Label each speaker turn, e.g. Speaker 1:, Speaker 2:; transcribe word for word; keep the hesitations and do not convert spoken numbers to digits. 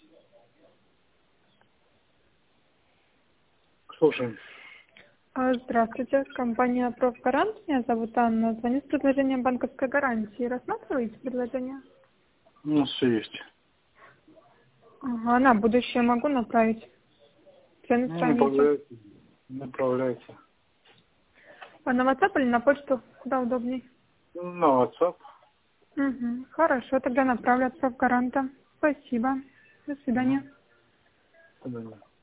Speaker 1: Слушаем.
Speaker 2: А, Здравствуйте, компания «Профгарант». Меня зовут Анна. Звоню с предложением банковской гарантии. Рассматриваете предложение?
Speaker 1: У нас все есть.
Speaker 2: Ага, на будущее могу направить. Цены
Speaker 1: Ну,
Speaker 2: сравните.
Speaker 1: направляйте. Направляйте.
Speaker 2: А на WhatsApp или на почту? Куда удобней?
Speaker 1: На WhatsApp.
Speaker 2: Угу. Хорошо, тогда направлю от «Профгаранта». Спасибо. До свидания.
Speaker 1: Угу.